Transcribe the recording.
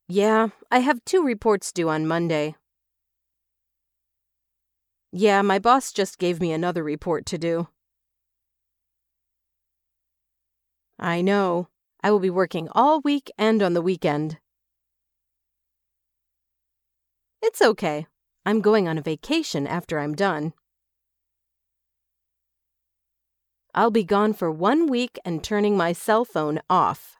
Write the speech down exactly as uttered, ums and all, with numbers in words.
Yeah, I have two reports due on Monday. Yeah, my boss just gave me another report to do. I know. I will be working all week and on the weekend. It's okay. I'm going on a vacation after I'm done. I'll be gone for one week and turning my cell phone off.